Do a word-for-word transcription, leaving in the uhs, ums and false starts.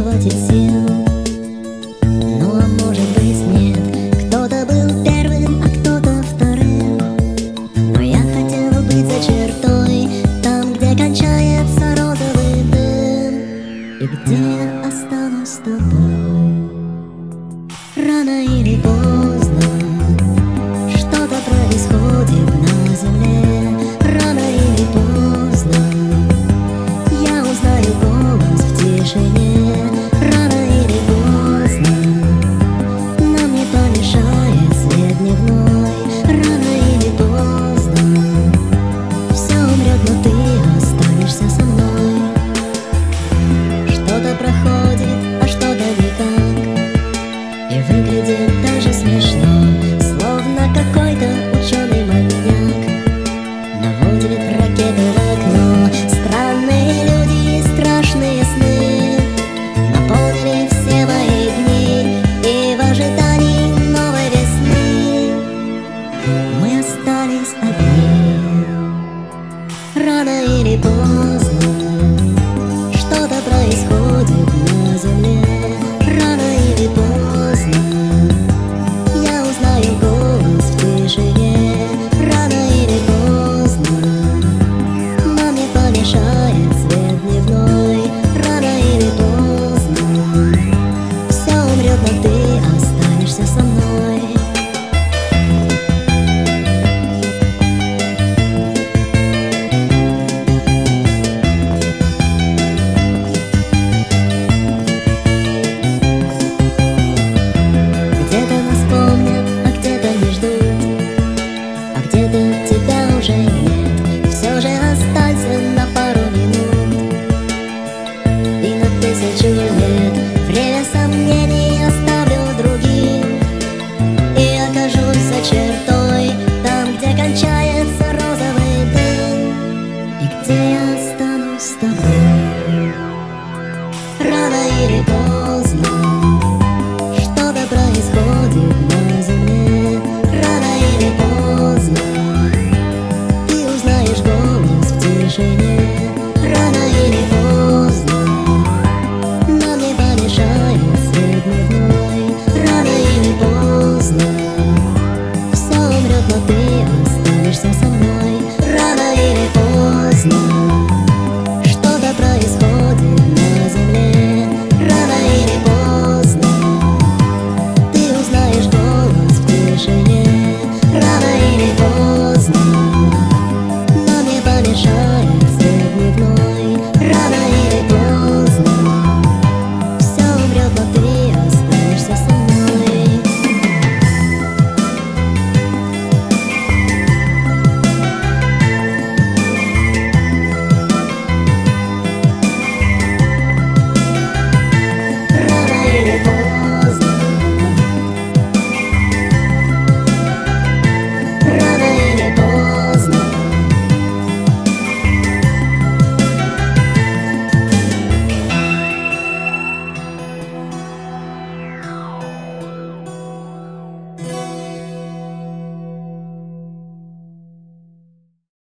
хватит сил. Ну а может быть нет, кто-то был первым, а кто-то вторым. Но я хотел быть за чертой, там, где кончается розовый дым. И где я останусь с тобой. Рано или поздно что-то происходит на земле. Рано или поздно я узнаю голос в тишине. Рано или поздно нам не помешает свет дневной. Рано или поздно все умрет, но ты останешься со мной. Что-то проходит, а что-то никак, и выглядит даже смешно, словно какой-то ученый маньяк наводит ракеты в окно. Странные люди и страшные сны наполнили все мои дни, и в ожидании новой весны мы остались одни. Рано или поздно что-то происходит на земле. Рано или поздно я узнаю голос в тишине. Рано или поздно нам не помешает свет дневной. Рано или поздно все умрет, но ты останешься со мной. Где-то нас помнят, а где-то не ждут, а где-то тебя уже нет. Все же останься на пару минут и на тысячу лет. Время сомнений оставлю другим и окажусь за чертой, там, где кончается розовый дым, и где я останусь с тобой. Рано или поздно что-то происходит на земле. Рано или поздно ты узнаешь голос в тишине.